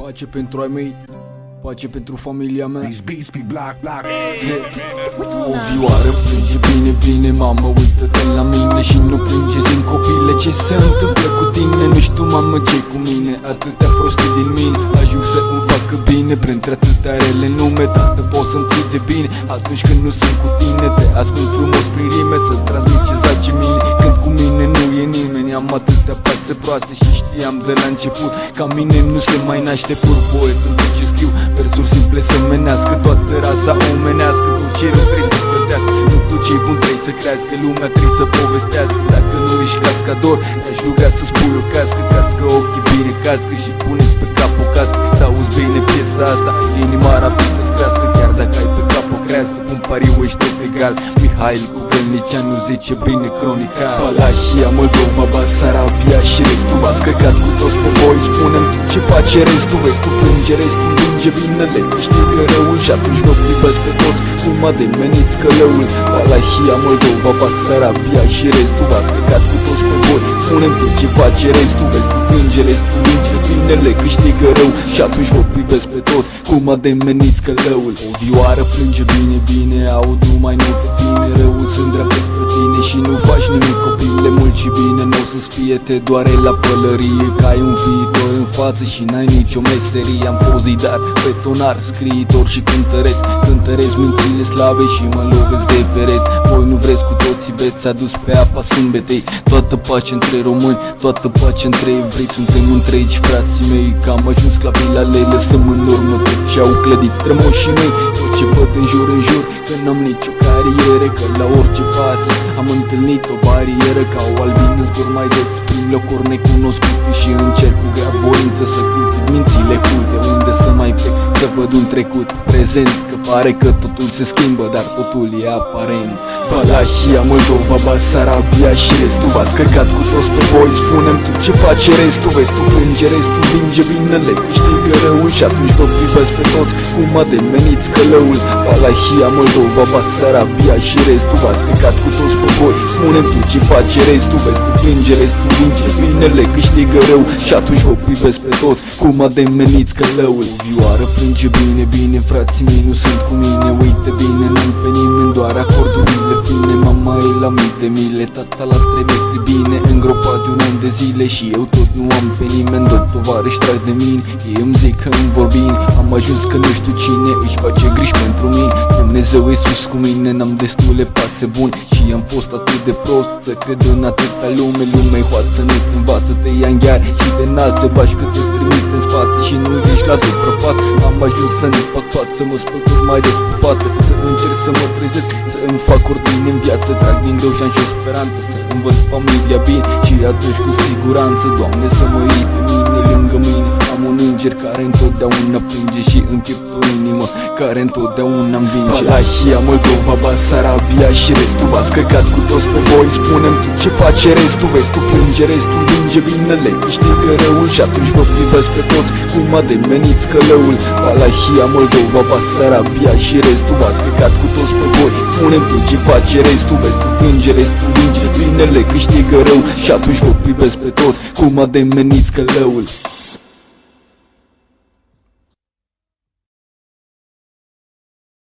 Pace pentru ai mei, pace pentru familia mea. O vioară plânge bine, bine, mamă, uită-te la mine și nu plânge, zi-mi copile, ce se întâmplă cu tine? Nu știu, mamă, ce-i cu mine? Atâtea prostii din mine ajung să îmi facă bine. Printre atâtea rele nume, tată, poți să-mi ții de bine. Atunci când nu sunt cu tine, te ascund frumos prin rime, să transmit ce zace mine. Când cu mine nu e nimeni, am atâtea pase proaste și știam de la început ca mine nu se mai naște pur poet. În tot ce scriu, versuri simple să menească toată raza omenească. Tot ce rău trebuie să plătească, nu tot ce-i bun trebuie să crească. Lumea trebuie să povestească, dacă nu ești cascador, te-aș ruga să spui o cască. Cască ochii bine, cască și puneți pe cap o cască. Să auzi bine piesa asta, inima rapid să-ți crească. Chiar dacă ai pe cap o creastă, cum pariu ești tot egal. Mihail cu Gălnicianu zice bine cronica. Valahia, Moldova, Basarabia și restul v-ați căcat cu toți pe voi. Spune-mi tu ce face restul, vezi tu plânge, restul vinge binele, câștigă răul și atunci vă privesc pe toți cum ademeniți călăul. Valahia, Moldova, Basarabia și restul v-ați căcat cu toți pe voi. Spune-mi tu ce face restul, vezi tu plânge, restul vinge binele, câștigă rău și atunci vă privesc pe toți cum ademeniți călăul. O vioară plânge bine, bine, aud numai note fine. Răul se îndreaptă spre tine și nu faci nimic, copile, mult și bine. N-o să-ți fie, te doare la pălărie, că ai un viitor în față și n-ai nicio meserie. Am fost zidar, betonar, scriitor și cântăreți mințile slabe și mă lovesc de pereți. Voi nu vreți cu toții beți adus pe apa sâmbetei. Toată pace între români, toată pace între evrei. Suntem întregi, frații mei, că am ajuns la vila, le lăsăm în urmă tot ce au clădit strămoșii mei. Tot ce văd în jur, că n-am nicio carieră, că la orice pas am întâlnit o barieră. Ca o albină zbor mai des prin locuri necunoscute și încerc cu grea voință să cultiv mințile culte. Unde să mai plec, să văd un trecut prezent, că pare că totul se schimbă, dar totul e aparent. Valahia, Moldova, Basarabia și restul v-ați căcat cu toți pe voi. Spune-mi tu ce face restul, vezi tu plânge, restul vinge binele, câștigă răul și atunci vă privesc pe toți cum ademeniți călăul. Valahia, Moldova, Basarabia și restul v-ați căcat cu toți pe voi. Spune-mi tu ce face restul, vezi tu plânge, restul vinge binele, câștigă rău și atunci vă privesc pe toți cum ademeniți călăul. O vioară plânge bine, bine, frații mei nu sunt cu mine. Uite bine, n-am pe nimeni, doar acordurile fine. Mama e la mii de mile, tata la 3 metri bine, îngropat de un an de zile și eu tot nu am pe nimeni. Doi tovarăși trag de mine, ei îmi zic că îmi vor bine. Am ajuns că nu știu cine își face griji pentru mine. Dumnezeu e sus cu mine, n-am destule pase buni și am fost atât de prost să cred în atâta lume. Lumea-i hoață, nu te învață, te ia în gheare și te înalță, bași că te trimite în spate și nu ești la suprafață. Am ajuns să nu fac față, mă spăl tot mai des pe față, să încerc să mă trezesc, să îmi fac ordine în viață. Trag din greu și am și o speranță să îmi văd familia bine și atunci cu siguranță, Doamne, să mă iei pe mine lângă mine. Am un înger care întotdeauna plânge și îmi piept o inimă care întotdeauna învinge. Valahia, Moldova, Basarabia și restul v-ați căcat cu toți pe voi. Spune-mi tu ce face restul, vezi tu plânge, restul vinge binele, câștigă răul și atunci vă privesc pe toți cum ademeniți călăul. Valahia, Moldova, Basarabia și restul v-ați căcat cu toți pe voi. Spune-mi tu ce face restul, vezi tu plânge, restul vinge binele, câștigă rău și atunci vă privesc pe toți cum ademeniți călăul.